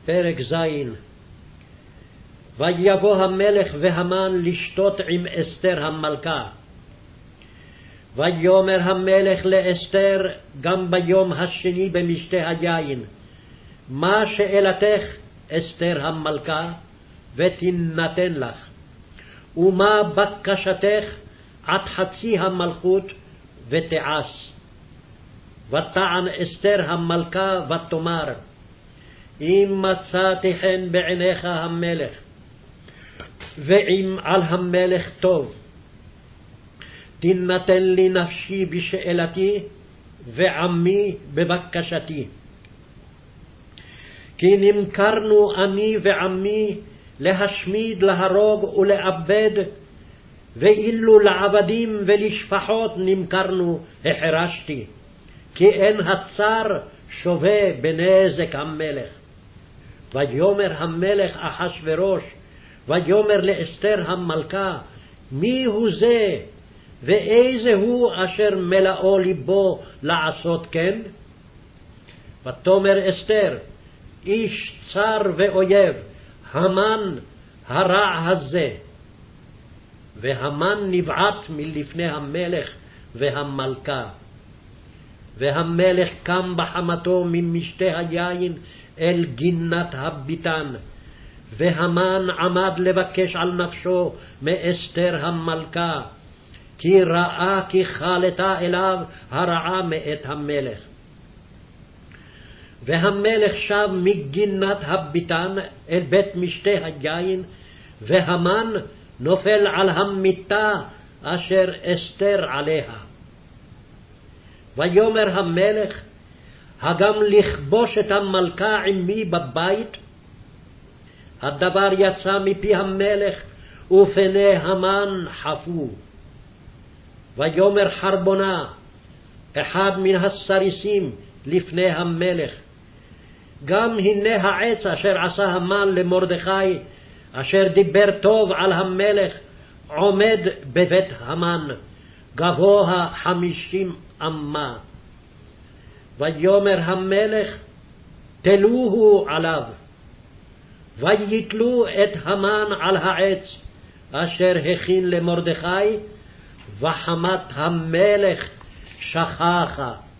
פרק ז'. ויבוא המלך והמן לשתות עם אסתר המלכה. ויאמר המלך לאסתר גם ביום השני במשתה היין, מה שאלתך אסתר המלכה, ותינתן לך, ומה בקשתך עד חצי המלכות, ותעש. ותען אסתר המלכה ותאמר, אם מצאתי חן בעיניך המלך, ואם על המלך טוב, תינתן לי נפשי בשאלתי, ועמי בבקשתי. כי נמכרנו אני ועמי להשמיד, להרוג ולאבד, ואילו לעבדים ולשפחות נמכרנו החרשתי, כי אין הצר שווה בנזק המלך. ויאמר המלך אחשוורוש, ויאמר לאסתר המלכה, מי הוא זה, ואיזה הוא אשר מלאו ליבו לעשות כן? ותאמר אסתר, איש צר ואויב, המן הרע הזה. והמן נבעט מלפני המלך והמלכה. והמלך קם בחמתו ממשתה היין אל גינת הביתן, והמן עמד לבקש על נפשו מאסתר המלכה, כי ראה כי חלתה אליו הרעה מאת המלך. והמלך שב מגינת הביתן אל בית משתה היין, והמן נופל על המיטה אשר אסתר עליה. ויאמר המלך, הגם לכבוש את המלכה עמי בבית? הדבר יצא מפי המלך, ופני המן חפו. ויאמר חרבונה, אחד מן הסריסים לפני המלך, גם הנה העץ אשר עשה המן למרדכי, אשר דיבר טוב על המלך, עומד בבית המן, גבוה 50 אמה. ויאמר המלך, תלוהו עליו. ויתלו את המן על העץ אשר הכין למרדכי, וחמת המלך שככה.